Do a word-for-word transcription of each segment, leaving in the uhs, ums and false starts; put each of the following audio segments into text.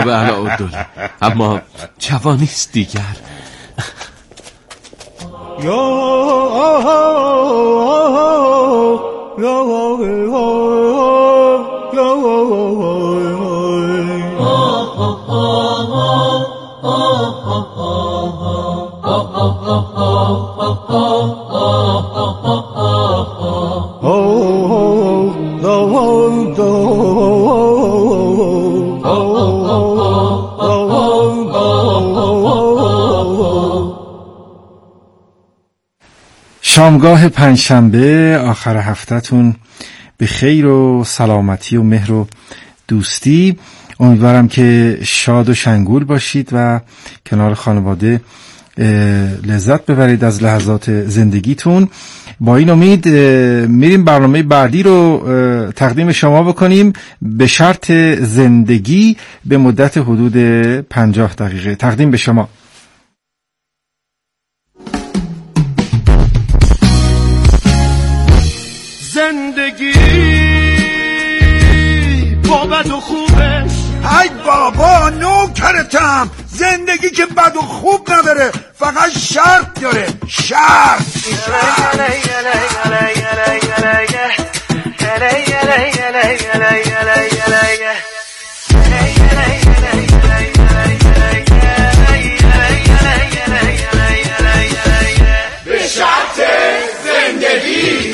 و علاءالدوله، اما جوانیست دیگر. شامگاه پنجشنبه آخر هفته‌تون به خیر و سلامتی و مهر و دوستی. امیدوارم که شاد و شنگول باشید و کنار خانواده لذت ببرید از لحظات زندگیتون. با این امید میریم برنامه بعدی رو تقدیم شما بکنیم، به شرط زندگی، به مدت حدود پنجاه دقیقه تقدیم به شما. زندگی با بد و خوبش، ای بابا نوکرتم، زندگی که بد و خوب نداره، فقط شرط داره. شرط به شرط زندگی.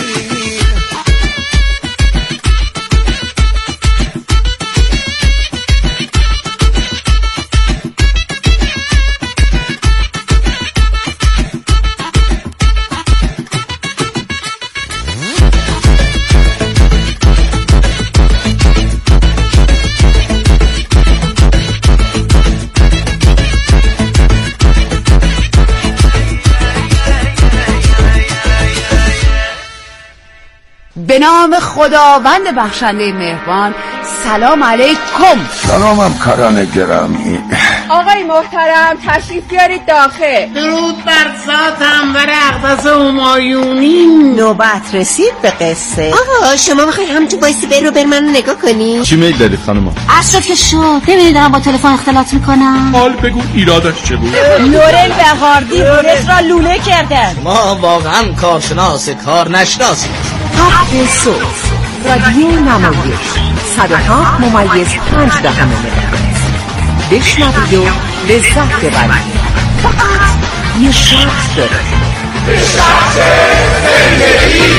به نام خداوند بخشنده مهربان. سلام علیکم. سلام همکاران گرامی. آقای محترم تشریف بیارید داخل. درود بر ذات انور اقدس همایونی. نوبت رسید به قصه. آقا شما میخوای همچون بایستی بر رو بر منو نگاه کنی؟ چی میل داری خانم؟ عصر که شد نمیدونم با تلفن اختلاط میکنم. حال بگو ایرادش چه بود؟ لورل بهاردی بورس را لوله کردن. ما واقعا کارشناس کار نشناسیم. هفت صبح رادیو نمایش صد و هفت ممیز پنج دهم مگاهرتز. بشنوید و لذت ببرید. فقط یه شرط داره. به شرط زندگی.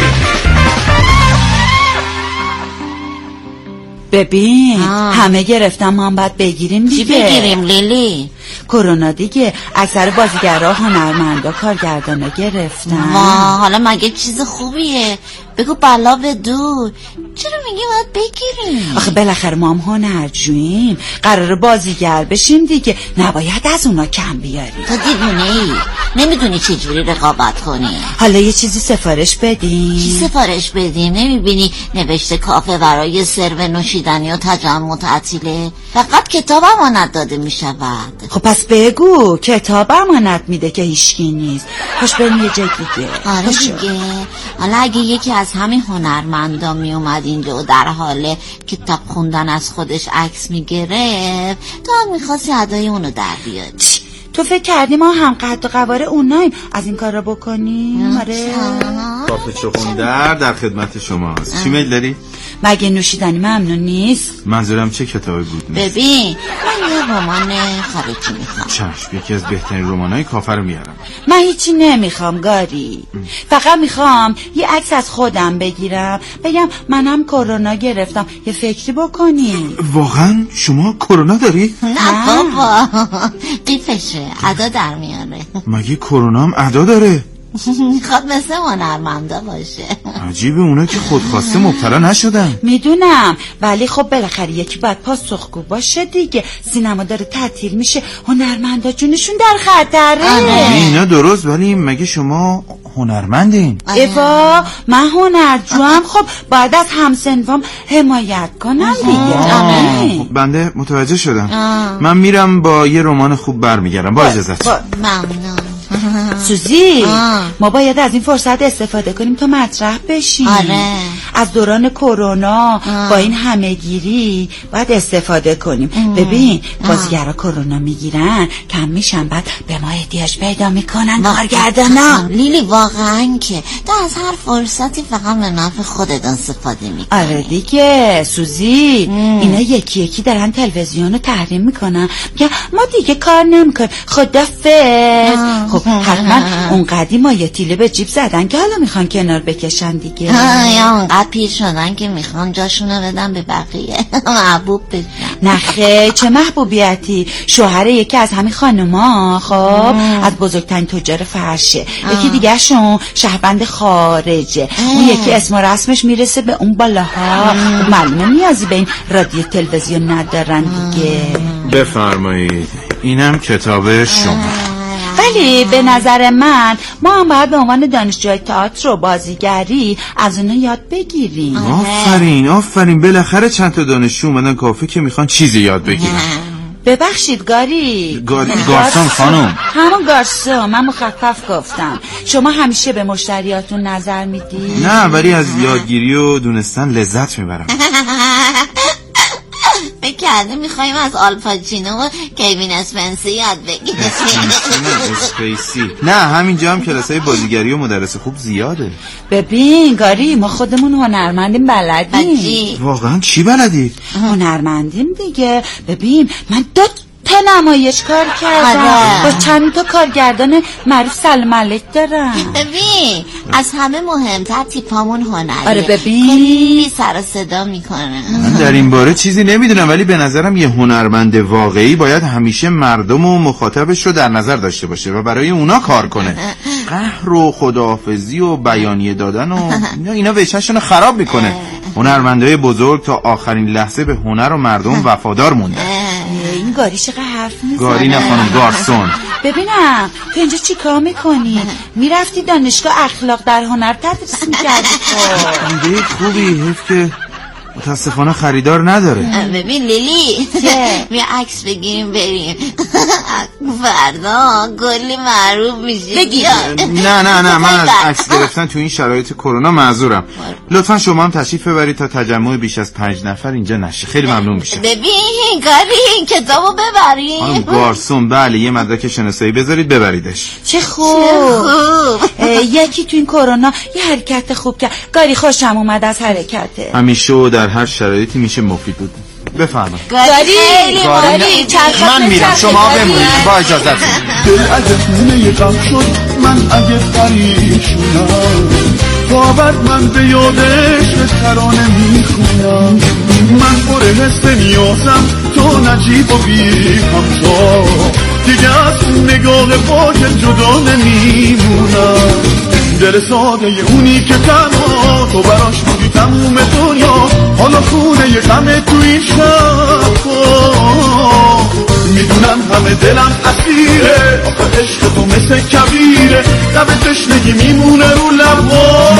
ببین همه گرفتم، ما هم باید بگیریم دیگه. چی بگیریم لیلی؟ کرونا دیگه. اکثر بازیگرها، هنرمندا، کارگردانا گرفتن. ما حالا مگه چیز خوبیه؟ بگو بلا بدو. چرا میگی باید بگیریم؟ آخه بالاخره ما هم هنرجوییم، قراره بازیگر بشیم دیگه، نباید از اونا کم بیاریم. تو دیوونه ای؟ نمیدونی چجوری رقابت کنی؟ حالا یه چیزی سفارش بدیم. چی سفارش بدیم؟ نمیبینی نوشته کافه برای سرو نوشیدنی و تجمع تعطیله؟ فقط کتاب امانت داده میشود. خب پس بگو کتاب امانت میده که هیچکی نیست. خوش بریم یه جای دیگه. آره دیگه. حالا اگه یکی از همین هنرمندا میومد اینجا و در حال کتاب خوندن از خودش عکس میگرفت، تو هم میخواستی ادای اونو در بیاری. تو فکر کردی ما هم قد و قواره اوناییم از این کار را بکنیم؟ آره. کافه چغندر در خدمت شماست. چی میل داری؟ مگه نوشیدنی ممنون نیست؟ منظورم چه کتابی بود؟ نیست. ببین من یه رمان خارجی میخوام. چشم، یکی از بهترین رمانای کافه رو میارم. من هیچی نمیخوام گاری، فقط میخوام یه عکس از خودم بگیرم، بگم منم کرونا گرفتم، یه فکری بکنی. واقعا شما کرونا داری؟ نه بابا قیفشه، ادا در میاره. مگه کرونا هم ادا داره؟ میخواد مثل هنرمندا باشه. عجیبه اونا که خودخواسته مبتلا نشدن. میدونم، ولی خب بالاخره یکی باید پاسخگو باشه دیگه. سینما داره تعطیل میشه، هنرمندا جونشون در خطره. اینا درست، ولی مگه شما هنرمندین؟ ایوا من هنرجوام، خب باید از همسنوام حمایت کنم دیگه. خب بنده متوجه شدم. آه. من میرم با یه رمان خوب برمیگردم. با اجازت. ممنون. سوزی آه. ما باید از این فرصت استفاده کنیم تا مطرح بشیم. آره. از دوران کرونا با این همه‌گیری باید استفاده کنیم. ام. ببین بازیگرا کرونا میگیرن کم میشن، بعد به ما احتیاج پیدا میکنن کارگردانا. لیلی واقعا که تو از هر فرصتی فقط به نفع خودت استفاده میکنی. آره دیگه سوزی، ام. اینا یکی یکی دارن تلویزیون رو تحریم میکنن، میگن ما دیگه کار نمیکنیم خدافظ. خب حتما اون قدیما یه تیله به جیب زدن که حالا میخوان کنار بکشن دیگه، یا اونقدر پیر شدن که میخوان جاشونو بدن به بقیه محبوب بشن. نخه چه محبوبیتی، شوهر یکی از همین خانوما خب از بزرگترین تجار فرشه، یکی دیگه شون شهروند خارجه، اون یکی اسم و رسمش میرسه به اون بالاها، معلومه نیازی به این رادیو تلویزیون ندارن دیگه. بفرمایید اینم کتاب شما. ولی به نظر من ما هم باید به عنوان دانشجوی تئاتر و بازیگری از اونا یاد بگیریم. آفرین آفرین، بالاخره چند تا دانشجو اومدن کافه که میخوان چیزی یاد بگیرن. ببخشید گاری گاری گارسون خانم، همون گارسون، من مخفف گفتم. شما همیشه به مشتریاتون نظر میدی؟ نه ولی از یادگیری و دونستن لذت میبرم. فکر کرده میخواییم از آلپاچینو و کیوین اسپنسی یاد بگیریم. اسپیسی نه، همینجا هم کلاسای بازیگری و مدرس خوب زیاده. ببین گاری ما خودمون هنرمندیم، بلدیم. واقعا چی بلدی؟ هنرمندیم دیگه. ببین من دو تا نمایش کار کردم با چند تا کارگردان معروف سلام علیک دارم. ببین از همه مهمتر تیپامون هنریه. آره ببین کلی سر و صدا میکنه. من در این باره چیزی نمیدونم، ولی به نظرم یه هنرمند واقعی باید همیشه مردم و مخاطبش رو در نظر داشته باشه و برای اونا کار کنه. قهر و خداحافظی و بیانیه دادن و اینا وجهشون رو خراب میکنه. هنرمندای بزرگ تا آخرین لحظه به هنر و مردم وفادار موندن. این گاری چقدر حرف میزنه. گاری نه خانم، گارسون. ببینم تو اینجا چی کار میکنی؟ میرفتی دانشگاه اخلاق در هنر تدریس میکردی. ایده خوبی، حیف که متاسفانه خریدار نداره. ببین لیلی بیا عکس بگیریم بریم. فردا کلی معروف میشه. بگیر. نه نه نه من از عکس گرفتن تو این شرایط کرونا معذورم. لطفا شما هم تشریف ببرید تا تجمع بیش از پنج نفر اینجا نشه. خیلی ممنون میشه. ببین کاری این کتابو ببریم. خانم گارسون بله یه مدرک شناسایی بذارید ببریدش. چه خوب. یکی تو این کرونا یه حرکت خوب کرد. گاری خوشم اومد از حرکته. همیشه و در هر شرایطی میشه مفید بود. بفرمایید. گاری گاری من میرم شما بمونید با اجازهتون. دل اگه خونه غم شد من اگه پریشونم، بابت من به یادش به ترانه میخونم. من پر حس نیازم تو نجیب و بی همتا، دیگه از نگاه پاکت جدا نمیمونم. دل ساده اونی که تنها تو براش بودی تموم دنیا، حالا خونه یه غم تو این شب. میدونم همه دلم اسیره، آخه عشق تو مثل کبیره، لب تشنگی میمونه رو لبا.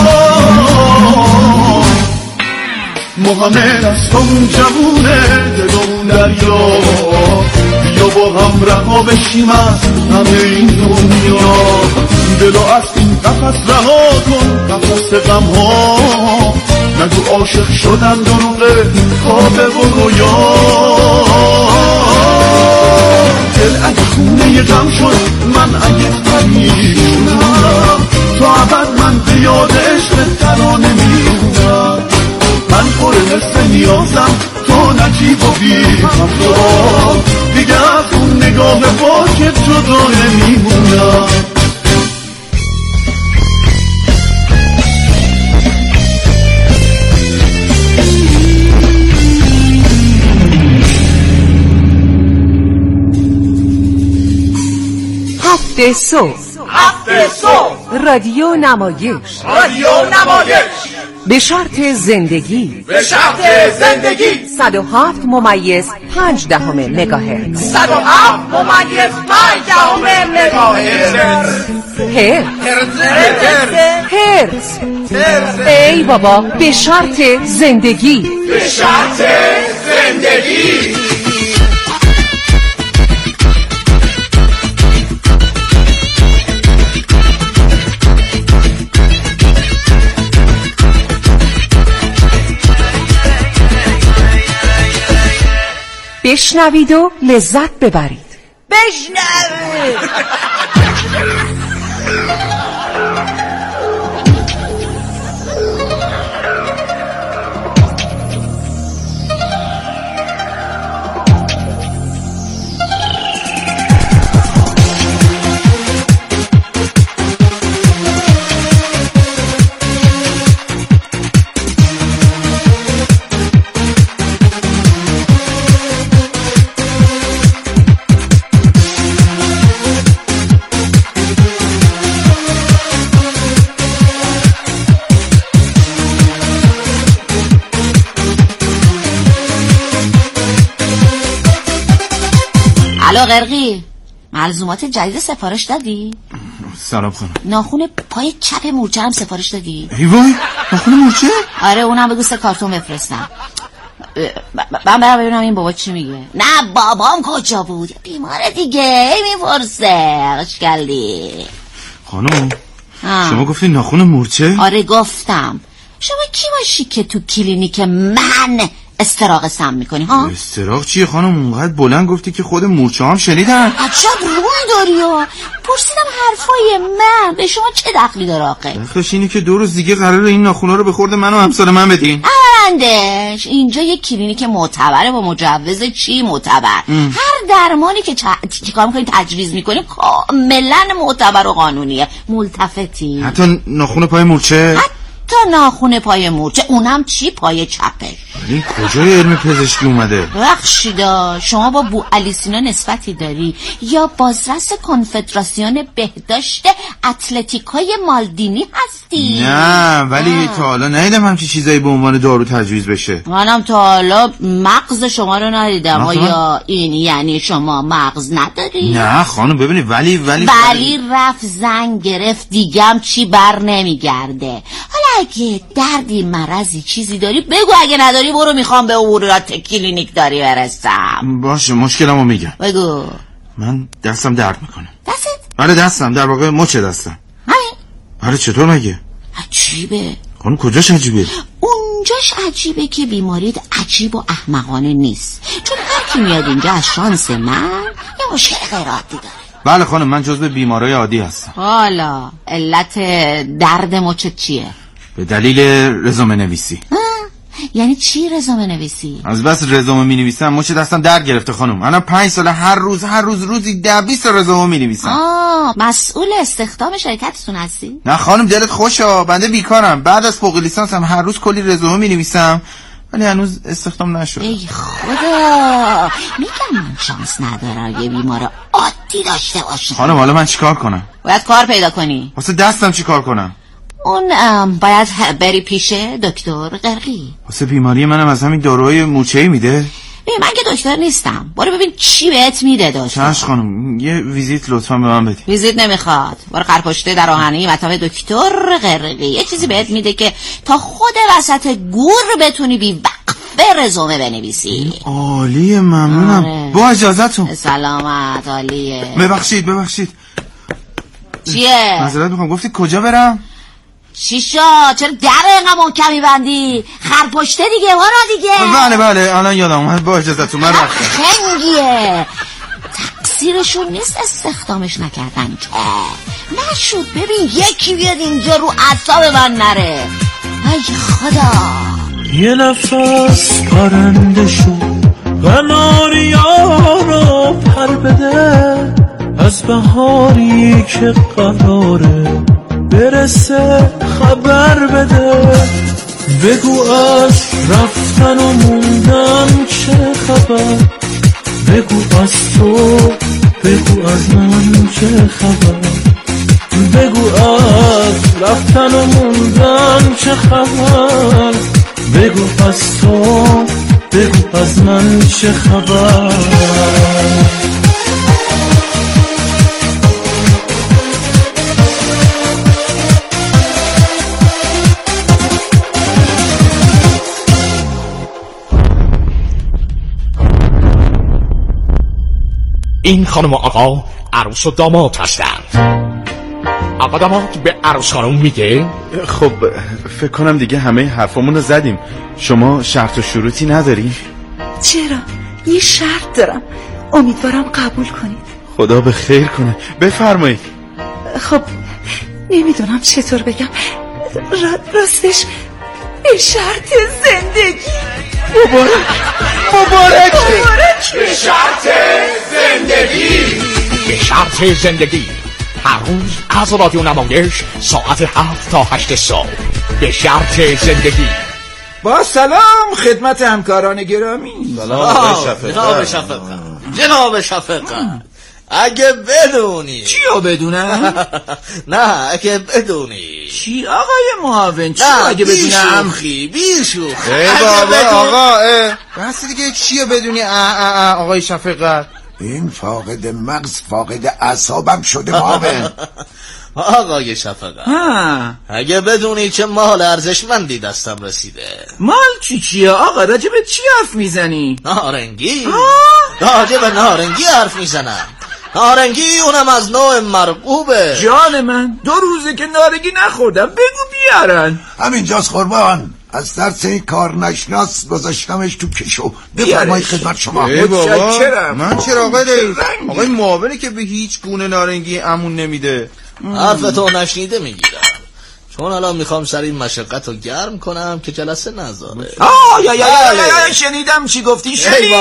محمد از اون جوونه دلمون دریا، بیا با هم رها بشیم از همه این دنیا. دلو از این قفص رها کن، قفص غم ها، نگو عاشق شدم دروغه خوابه و رویا. دل اگه خونه غم شد من اگه پریشونم، تو ابد من به یاد عشق ترانه میمونم. من پر حس نیازم تو نجیب و بی همتا، دیگه از اون نگاه پاکت جدا نمیمونم. هفته صبح هفته صبح رادیو نمایش رادیو نمایش به شرط زندگی به شرط زندگی صد و هفت ممیز پنج دهم مگاهرتز صد و هفت ممیز پنج دهم مگاهرتز هرتز هرتز ای بابا به شرط زندگی به شرط زندگی. بشنوید و لذت ببرید. بشنوید. الو قرقی، ملزومات جدید سفارش دادی؟ سلام خانم. ناخون پای چپ مورچه هم سفارش دادی؟ ای وای، ناخون مورچه؟ آره اونم بگو سه کارتون بفرستم. من برم ببینم این بابا چی میگه. نه بابام کجا بود؟ بیماره دیگه. ای میپرسه خوشگلی. خانم شما گفتی ناخون مورچه؟ آره گفتم. شما کی باشی که تو کلینیک من استراق سم میکنی ها؟ استراق چیه خانم؟ اونقدر بلند گفتی که خود مورچه هم شنیدن. عجب روی داری ها. پرسیدم حرفای من به شما چه دخلی داره آقه؟ دخلش اینه که دو روز دیگه قراره این ناخونا رو به خورد من و همسر من بدین. اندش اینجا یک کلینیک معتبره با مجوز چی معتبر. ام. هر درمانی که چی کار میکنی تجویز میکنیم کاملا معتبر و قانونیه. ملتفتی؟ حتی ناخون پای مورچه؟ تا ناخون پای مورچه، اونم چی پای چپش. این کجای علم پزشکی اومده؟ بخشیدا شما با بو علی سینا نسبتی داری یا بازرس کنفدراسیون بهداشت اتلتیکای مالدینی هستی؟ نه ولی آه. تا حالا ندیدم همچی چیزایی به عنوان دارو تجویز بشه. منم تا حالا مغز شما رو ندیدم. آیا این یعنی شما مغز نداری؟ نه خانم ببینید ولی ولی ولی رفت زنگ گرفت دیگم چی بر نمیگرده. حالا اگه دردی مرضی چیزی داری بگو، اگه نداری برو میخوام به عبورات کلینیک داری برسم. باشه مشکلمو میگم. بگو. من دستم درد میکنه. دستت؟ آره دستم، در واقع مچ دستم. همین؟ آره چطور مگه؟ عجیبه. خانم کجاش عجیبه؟ اونجاش عجیبه که بیماریت عجیب و احمقانه نیست، چون هر کی میاد اینجا از شانس من یه مشکل غیر عادی داره. بله خانم من جزو بیمارای عادی هستم. حالا علت درد مچت چیه؟ به دلیل رزومه نویسی. یعنی چی رزومه نویسی؟ از بس رزومه می نویسم مچ دستم درد گرفته خانم. الان پنج ساله هر روز هر روز روزی ده بیست رزومه می نویسم. آه مسئول استخدام شرکتتون هستی؟ نه خانم دلت خوشا، بنده بیکارم، بعد از فوق لیسانسم هر روز کلی رزومه می نویسم ولی هنوز استخدام نشد. ای خدا، میگم من شانس ندارم یه بیمار عادی داشته باشم. خانم حالا من چیکار کنم؟ باید کار پیدا کنی. واسه دستم چیکار کنم؟ اون باید بری پیش دکتر قرقی. واسه بیماری منم از همین داروهای مورچه‌ای میده؟ ببین من که دکتر نیستم، برو ببین چی بهت میده دکتر. چشم خانم یه ویزیت لطفا به من بدید. ویزیت نمیخواد، برو خرپشته در آهنی مطب دکتر قرقی یه چیزی بهت میده که تا خود وسط گور بتونی بی وقفه رزومه بنویسی. عالیه ممنونم. آره. با اجازهتون. سلامت. عالیه. ببخشید ببخشید. چیه؟ معذرت میخوام، گفتی کجا برم؟ چی شد؟ چرا در اینقدر محکم میبندی؟ خرپشته دیگه برو دیگه. بله بله الان یادم اومد، با اجازهتون من رفتم. خنگیه تقصیرشون نیست استخدامش نکردن که نشد. ببین یکی بیاد اینجا رو اعصاب من نره. ای خدا. یه نفس پرنده شد قناریا رو پر بده از بهاری که قراره برسه خبر بده. بگو از رفتن و موندن چه خبر، بگو از تو بگو از من چه خبر، بگو از رفتن و موندن چه خبر، بگو از تو بگو از من چه خبر. این خانم و آقا عروس و داماد هستند. آقا داماد به عروس خانم میگه؟ خب فکر کنم دیگه همه حرفامون رو زدیم. شما شرط و شروطی نداری؟ چرا؟ یه شرط دارم، امیدوارم قبول کنید. خدا به خیر کنه، بفرمایید. خب نمیدونم چطور بگم، راستش به شرط زندگی. مبارک مبارک به شرط زندگی. به شرط زندگی هر روز از رادیو نمایش ساعت هفت تا هشت صبح. به شرط زندگی. با سلام خدمت همکاران گرامی. سلام جناب شفقت. جناب شفقت اگه بدونی. چی رو بدونم؟ نه اگه بدونی. چی آقای معاون؟ چی اگه بدونم؟ خی بی شوخی. ای بابا آقا بس دیگه چی رو بدونی؟ آقای شفقت این فاقد مغز فاقد اعصابم شده معاون. آقای شفقت اگه بدونی چه مال ارزشمندی دستم رسیده. مال چی چیه آقا؟ راجب چی حرف میزنی؟ نارنگی. راجب نارنگی حرف میزنم. نارنگی اونم از نوع مرغوبه. جان من دو روزه که نارنگی نخوردم، بگو بیارن. همینجاست قربان، از ترس این کار نشناس گذاشتمش تو کشو. بفرمایید خدمت شما. متشکرم. من چرا آقای رئیس؟ آقای معاونه که به هیچ گونه نارنگی امون نمیده. حرفتو نشنیده میگیرم، چون الان میخوام سر این مشقت رو گرم کنم که جلسه نذاره. آه یا یا یا شنیدم چی گفتی، شنیدم.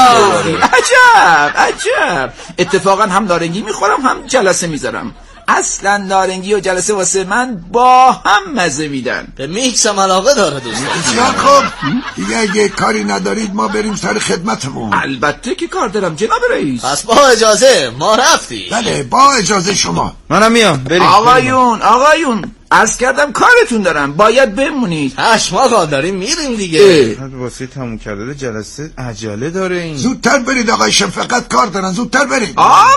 عجب عجب. اتفاقا هم نارنگی میخورم هم جلسه میذارم. اصلا نارنگی و جلسه واسه من با هم مزه میدن. به میکسم علاقه داره دوستان. بسیار خوب، دیگه اگه کاری ندارید ما بریم سر خدمتمون. البته که کار دارم جناب رئیس. پس با اجازه ما رفتیم. بله با اجازه شما. منم میام. بریم. آقایون آقایون عرض کردم کارتون دارم، باید بمونید. هشت ما داریم میریم دیگه. واسه تموم کرده جلسه عجله داره این. زودتر برید آقای شفقت، کار دارن، زودتر برید.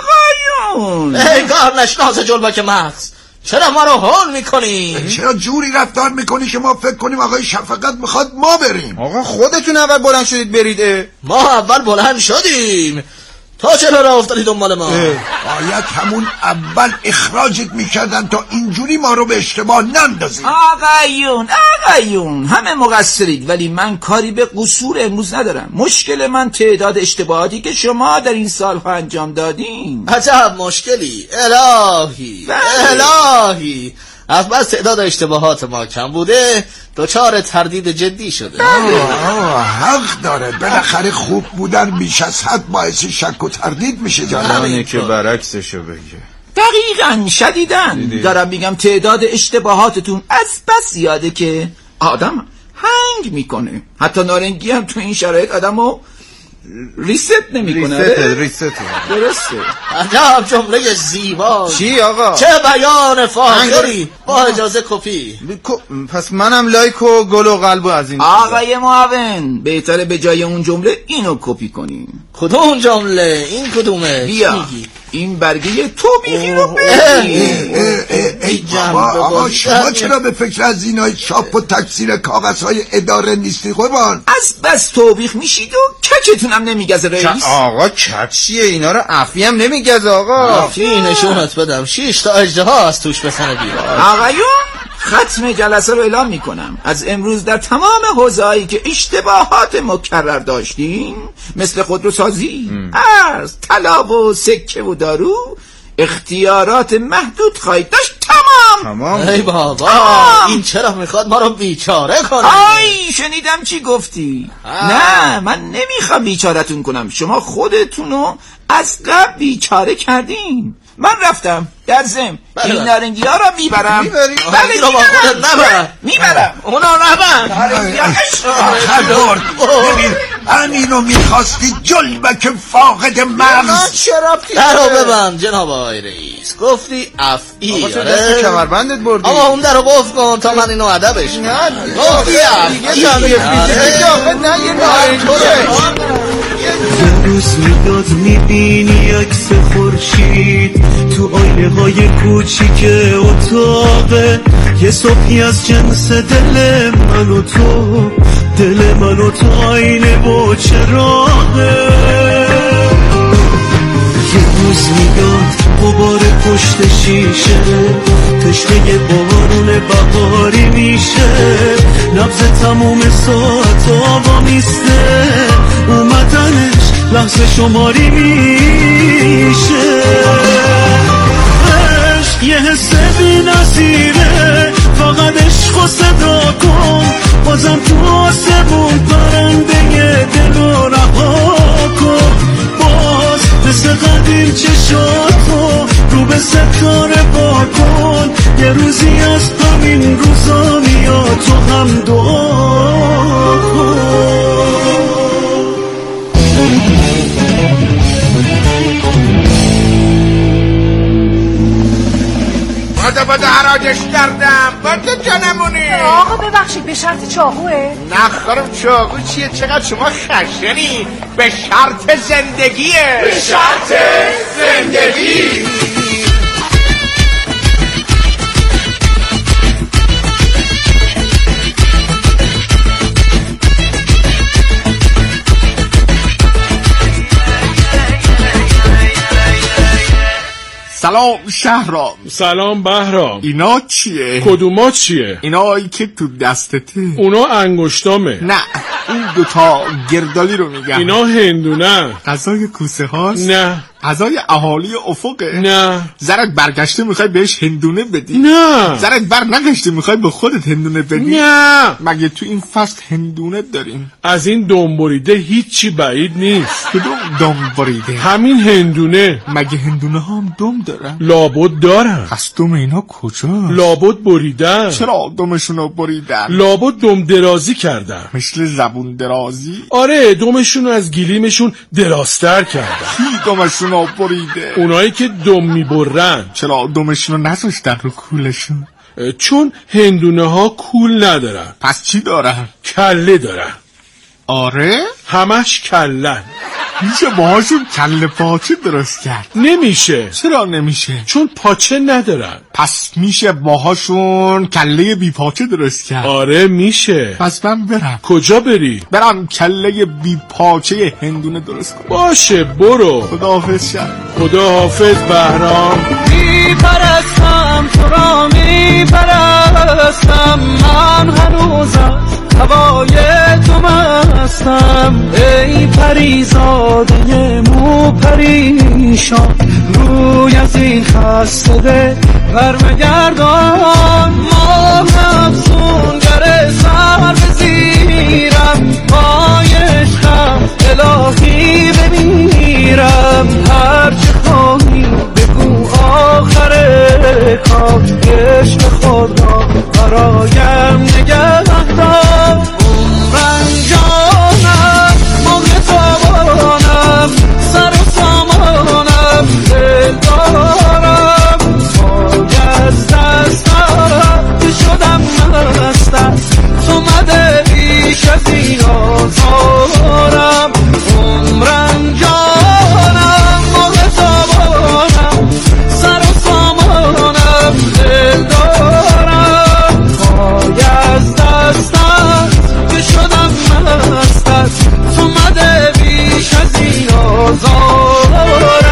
آقایون ای کار نشناس جلبک مغز، چرا ما رو هول میکنی؟ چرا جوری رفتار میکنی که ما فکر کنیم آقای شفقت میخواد ما بریم؟ آقا خودتون اول بلند شدید برید. ما اول بلند شدیم، تا چرا راه افتادی دنبال ما؟ باید همون اول اخراجت میکردن تا اینجوری ما رو به اشتباه نندازید. آقایون آقایون همه مقصرید، ولی من کاری به قصور امروز ندارم. مشکل من تعداد اشتباهاتی که شما در این سالها انجام دادین. عجب مشکلی الهی. الهی از بس تعداد اشتباهات ما کم بوده دچار تردید جدی شده. آه حق داره، بالاخره خوب بودن بیش از حد باعث شک و تردید میشه. جانانه که برعکسشو بگه. دقیقاً شدیدن دارم میگم تعداد اشتباهاتتون از بس زیاده که آدم هنگ میکنه. حتی نارنگی هم تو این شرایط آدمو ریست نمیکنه. ریست ریست درسته. عجب جمله زیبا. چی آقا؟ چه بیان فاخری. با اجازه کپی. پس منم لایک و گل و قلب از این. آقای معاون بهتره به جای اون جمله اینو کپی کنیم. کدوم جمله؟ این کدومه؟ بیا این برگه توبیخی رو بگیم. ای آقا شما چرا به فکر از اینای چاپ و تکثیر کاغذهای اداره نیستی قربان؟ از بس توبیخ میشید و کچتون هم نمیگزه رئیس. آقا کچیه، اینا رو عفی هم نمیگزه آقا. عفی نشونت بدم شیش تا اژدها از توش بسنه بیرون. آقایون ختم جلسه رو اعلام میکنم. از امروز در تمام حوزه‌هایی که اشتباهات مکرر داشتیم مثل خودروسازی، ارز، طلا و سکه و دارو اختیارات محدود خواهید داشت. تمام تمام. ای بابا این چرا میخواد ما رو بیچاره کنه؟ آی شنیدم چی گفتی. آه. نه من نمیخوام بیچارتون کنم، شما خودتونو از قبل بیچاره کردین. من رفتم در ضمن این نارنگی ها را میبرم. بله رو با خودت نبر. میبرم اونا نبر. نارنگی ها خدار ببین همینو میخواستی جلبک فاقد مغز. درو ببند جناب آقای رئیس، گفتی افعی. آقا چه دست کمربندت بردی؟ آقا اون درو باز کن تا من اینو ادبش کنم. گفتی افعی. یه روز میداد میبینی عکس خورشید تو آینه های کوچیک اتاقه، یه صبحی از جنس دل من و تو، دل من و تو آینه با چراغه. یه روز میداد غبار پشت شیشه، تشنه بارون بهاری میشه، نبض تموم ساعت آوا میسته، اومدنش لحظه شماری میشه. عشق یه حس بی نظیره، فقط عشق و صدا کن، بازم تو آسمون پرنده دل رو رها کن. باز مثل قدیم چشاتو رو به ستاره با کن، یه روزی از همین روزا میاد تو هم دعا کن. باده باده حراجش کردم باده جانمونی. آقا ببخشید به شرط چاقوه؟ نه خانم چاقو چیه؟ چقدر شما خشنی. به شرط زندگیه. به شرط زندگی. سلام شهرام. سلام بهرام. اینا چیه؟ کدوما چیه؟ اینایی که تو دستته. اونا انگشتامه. نه این دوتا گردالی رو میگم. اینا هندونه. غذای کوسه هاست؟ نه. غذای اهالی افقه؟ نه. زرت برگشته میخوای بهش هندونه بدی؟ نه. زرت بر نگشته میخوای به خودت هندونه بدی؟ نه. مگه تو این فصل هندونه داریم؟ از این دنبریده هیچی بعید نیست. کدوم دنبریده؟ همین هندونه. مگه هندونه ها هم دم دارن؟ لابد دارن. پس دم اینا کجاست؟ لابد بریدن. چرا دمشونو بریدن؟ لابد دم درازی کردن. مثل زبون درازی؟ آره دمشونو از گلیمشون درازتر کردن. کی دمشونو بریده؟ اونایی که دم میبرن. چرا دمشونو نذاشتن رو کولشون؟ چون هندونه ها کول ندارن. پس چی دارن؟ کله دارن. آره؟ همش کلن. میشه باهاشون کله پاچه درست کرد؟ نمیشه. چرا نمیشه؟ چون پاچه ندارن. پس میشه باهاشون کله بی پاچه درست کرد؟ آره میشه. پس من برم. کجا بری؟ برم کله بی پاچه هندونه درست کنم. باشه برو. خداحافظ شد. خداحافظ بهرام. میپرستم تو را میپرستم، من هنوز هوای تو مستم. ای پریزاده مو پریشان، روی از این خسته ده برمگردان. ماه افسونگر سر بزیرم، پای عشقم الهی بمیرم. هرچه خواهی بگو آخر کار، عشق خود را برایم نگه دار. عمرم جانم موقع تابانم، سر و سامانم دل دارم. پای از دستم که شدم مستم، تو مده بیش از این آزارم. عمرم جانم موقع تابانم، سر و سامانم دل دارم. پای از دستم که شدم مستم، تو مده بیش از این آزارم.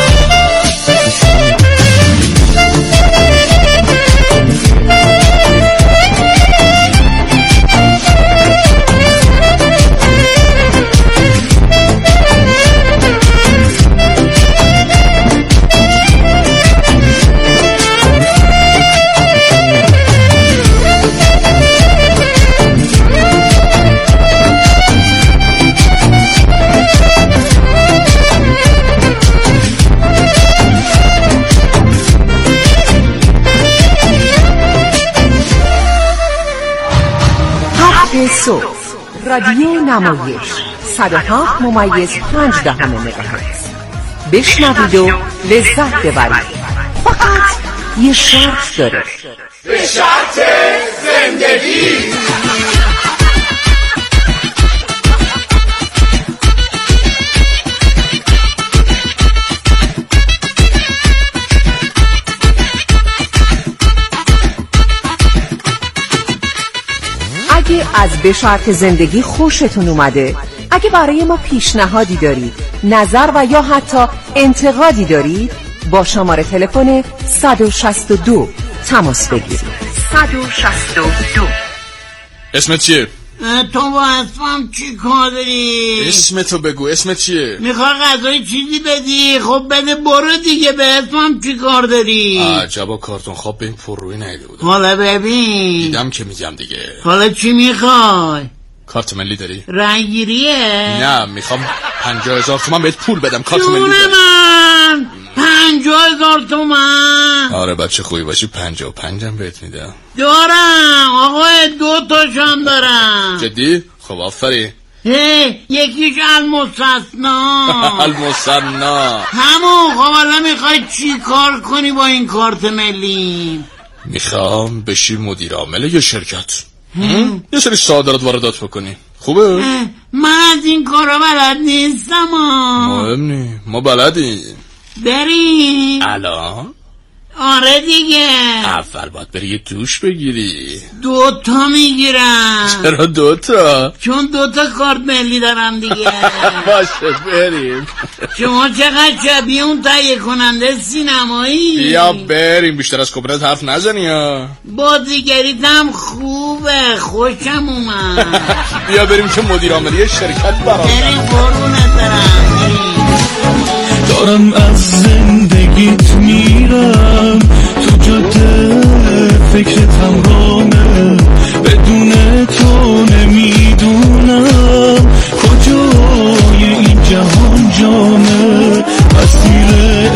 صبح رادیو نمایش صد و هفت ممیز پنج دهم مگاهرتز. بشنوید و لذت ببرید. فقط یه شرط داره. به شرط زندگی. اگه از به شرط زندگی خوشتون اومده، اگه برای ما پیشنهادی دارید، نظر و یا حتی انتقادی دارید، با شماره تلفن صد و شصت و دو تماس بگیرید. صد و شصت و دو. اسمت چیه؟ تو با اسمم چی کار داری؟ اسمتو بگو. اسمت چیه؟ میخوای غذای چیزی بدی؟ خب بده برو دیگه. به اسمم چی کار داری؟ عجبا کارتون خواب به این پر روی نیده بودم. حالا ببین دیدم که میگم دیگه. حالا چی میخوای؟ کارت ملی داری؟ رنگیریه؟ نه میخوام پنجاه هزار تومن بهت پول بدم. کارت ملی داری؟ من پنجاه هزار تومن؟ آره بچه خوبی باشی پنجاه و پنجم بهت میدم. دارم آقای، دو تاشم دارم. جدی؟ خب آفری. هی یکیش المستثنا. المستثنا همون. خب حالا میخوای چی کار کنی با این کارت ملی؟ میخوام بشی مدیر عامل یه شرکت، یه سری صادرات واردات بکنی. خوبه؟ من از این کارا بلد نیستم. مهم نی، ما بلدیم. بریم الان؟ آره دیگه. اول باید بری یه دوش بگیری. دوتا میگیرم. چرا دوتا؟ چون دوتا کارت ملی دارم دیگه. باشه بریم. شما چقدر شبیه اون تهیه کننده سینمایی. بیا بریم، بیشتر از کبرت حرف نزنی ها. بازیگریت هم خوبه، خوشم اومد. بیا بریم که مدیر عاملی شرکت برام. بریم قربونت برم. دارم از زندگیت میرم تو جاده، فکرتم رامه، بدون تو نمیدونم کجای این جهان جامه. مسیر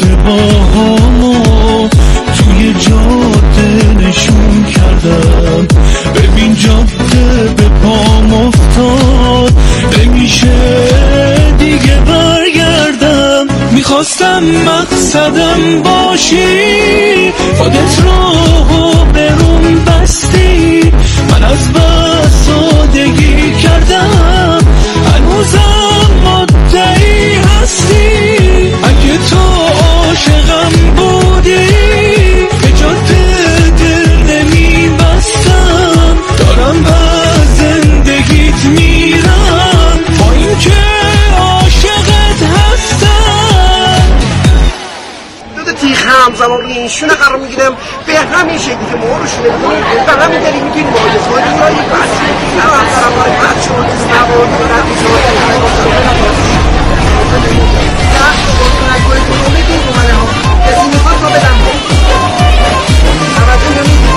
اشتباهامو توی جاده نشون کردم، ببین جاده به پام افتاد، نمیشه دیگه برگردم. میخواستم مقصدم باشی، خودت رو برون بستی، من از بس سادگی کردم، هنوزم مدعی هستی. اگه تو عاشقم بودی به جاده دل نمیبستم، دارم از زندگیت میرم با این که عاشقت هستم. دو تیخ همزمان روی این شونه قرار میگیرم به همین شکلی که ما رو شونه بکنیم و همین دلیل میتونیم مایز های دیگرایی بسید نه همزرم های بد شما دیز نبود دارم میزایی دست و بازنک های کنومه دین دومنه ها کسی میخواد تا بدم توجه نمیدیم.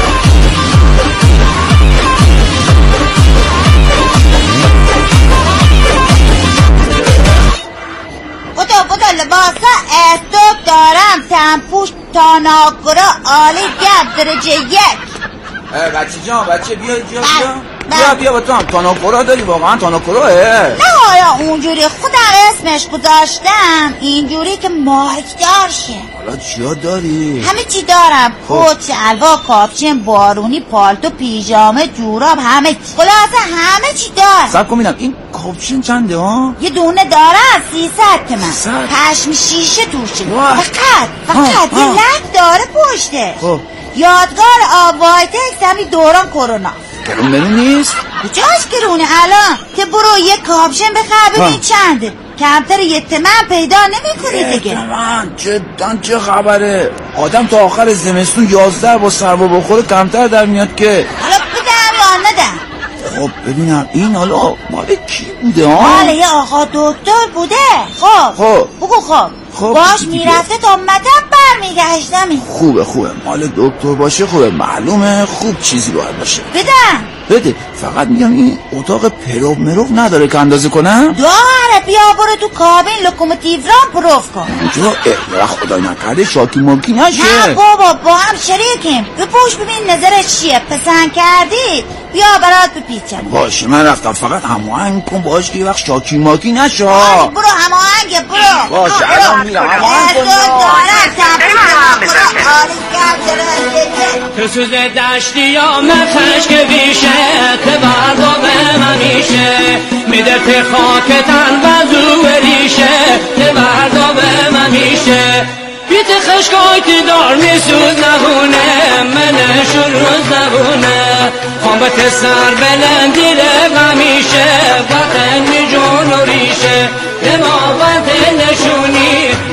بودو بودو لباسا استوک دارم، تنپوش تاناکورا عالی گرد درجه یک. بچه جان بچه بیا بیا بیا بیا بیا با تو هم تاناکورا داری؟ واقعا تاناکوراه؟ نه آیا اونجوری خودم اسمش گذاشتم اینجوری که مایک دار شه. حالا چیا داری؟ همه چی دارم، کت، شلوار، کاپشن، بارونی، پالتو، پیژامه، جوراب، همه خلاصه همه چی دارم. صبر کن ببینم این کاپشن چنده ها؟ یه دونه دارم سیصد تومن، پشم شیشه توشه، فقط فقط یه لک داره پشته. خب یادگار آب وایتکس همین دوران کرونا. گرون منو نیست؟ کجاش گرونه الان که برو یه کاپشن بخر ببین چنده، کمتر یه تومن پیدا نمی‌کنی دیگه. تومن جدا چه خبره؟ آدم تا آخر زمستون یازده با سرما بخوره کمتر در میاد که. حالا بدم یا ندم؟ خب ببینم این حالا مال کی بوده ها؟ مال یه آقا دکتر بوده. خب خب بگو خب خب باش میرفته تا مطب برمیگشتم. خوبه خوبه مال دکتر باشه خوبه، معلومه خوب چیزی باید باشه. بدم بده. فقط میگم این اتاق پرو مرو نداره که اندازه کنم؟ داره، بیا برو تو کابین لوکوموتیو را پروف کن. اونجا اه خدای نکرده شاکی ممکن نشه. نه بابا با هم شریکیم، بپوش ببین نظرش چیه، پسند کردی بیا برات بپیچم. باشه من رفتم، فقط هماهنگ کن باش که یه وقت شاکی ماکی نشه. برو هماهنگ برو. باشه الان میرم هماهنگ کن. تو سوز دشتی یا مخش که بیشه که بردامه ممیشه میده تی خاکتن وزو ریشه که بردامه ممیشه بیت خشکای تی دار میسود نهونه منشون روز نهونه خامت سر بلندی غمیشه وطن می جون و ریشه نماوت نشونی